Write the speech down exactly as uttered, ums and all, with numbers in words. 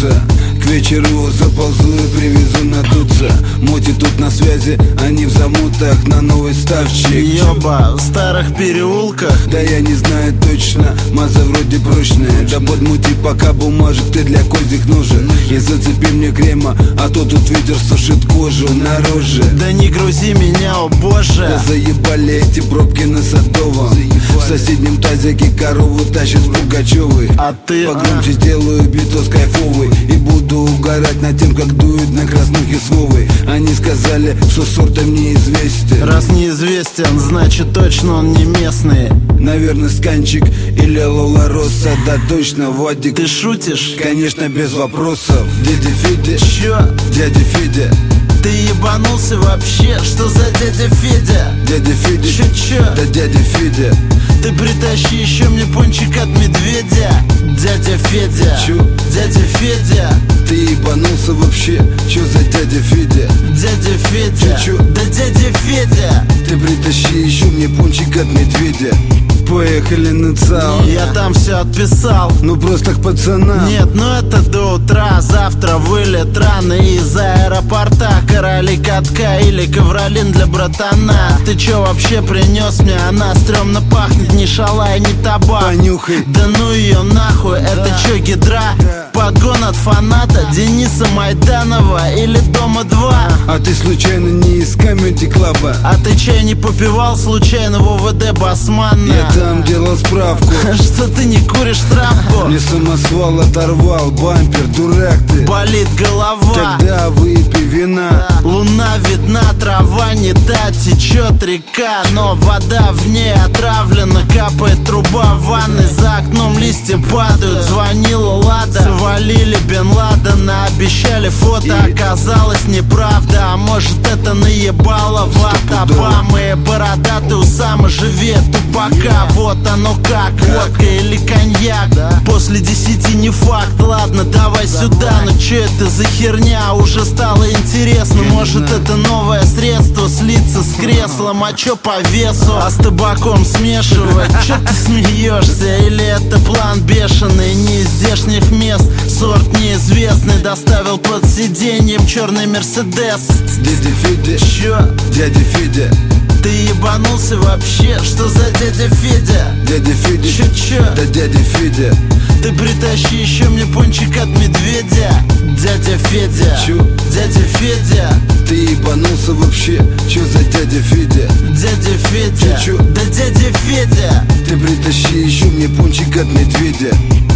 вернуться. К вечеру заползу и привезу надуться. Моти тут на связи, они в замутах на новый ставчик. Ёба, в старых переулках. Да я не знаю точно, маза вроде прочная. Да подмути пока бумажек ты для козьих ножек. И зацепи мне крема, а то тут ветер сушит кожу на роже. Да не грузи меня, о боже. Да заебали эти пробки на Садовом. В соседнем тазике корову тащит с Пугачевой. А ты погромче сделаю битос кайфовый и буду угорать над тем, как дует на краснухе с Вовой. Они сказали, что сортом неизвестен. Раз неизвестен, значит точно он не местный. Наверное, Сканчик или Лола Росса. Да точно, Вадик. Ты шутишь? Конечно, без вопросов. Дядя Федя. Чё? Дядя Федя. Ты ебанулся вообще? Что за дядя Федя? Дядя Федя. Чё-чё? Да дядя Федя. Ты притащи еще мне пончик от медведя. Дядя Федя. Чё? Дядя Федя. Ты ебанулся вообще? Чё за дядя Федя? Дядя Федя. Чё-чё? Да дядя Федя. Ты притащи еще мне пончик от медведя. Поехали на ЦАО. Я там все отписал. Ну просто к пацанам. Нет, ну это до утра. Завтра вылет рано из аэропорта. Короли катка или ковролин для братана. Ты чё вообще принес мне? Она стрёмно пахнет, ни шалай, ни табак. Понюхай. Да ну ее нахуй, это чё, гидра? Погон от фаната Дениса Майданова или Дома два? А ты случайно не из Comedy Club? А ты чай не попивал случайно в ОВД Басмана? Я там делал справку. Что ты не куришь травку? Мне самосвал оторвал, бампер, дурак ты. Болит голова. Тогда выпей вина. Луна видна, трава не та, течет река, но вода в ней отравлена. Капает труба в ванной, за окном листья падают. Звонила Лада, свалили Бен Ладена. Обещали фото, оказалось неправда. А может это наебало от Обамы. Бородатый Усама живет тупака. Вот оно как, водка или коньяк. После десяти не факт, ладно, давай сюда. Но чё это за херня, уже стало интересно. Может это новое средство слиться с креслом. А чё по весу, а с табаком смешивать? Чё ты смеешься, или это план бешеный? Не из здешних мест, сорт неизвестный. Доставил под сиденьем черный Мерседес. Дядя Федя. Чё? Дядя Федя. Ты ебанулся вообще? Что за дядя Федя? Дядя Федя. Чё-чё? Да дядя Федя. Ты притащи еще мне пончик от медведя. Дядя Федя. Чё? Дядя Федя. Ты ебанулся вообще? Чё за дядя Федя? Дядя Федя. Чё-чё? Да дядя Федя. Ты притащи еще мне пончик от медведя.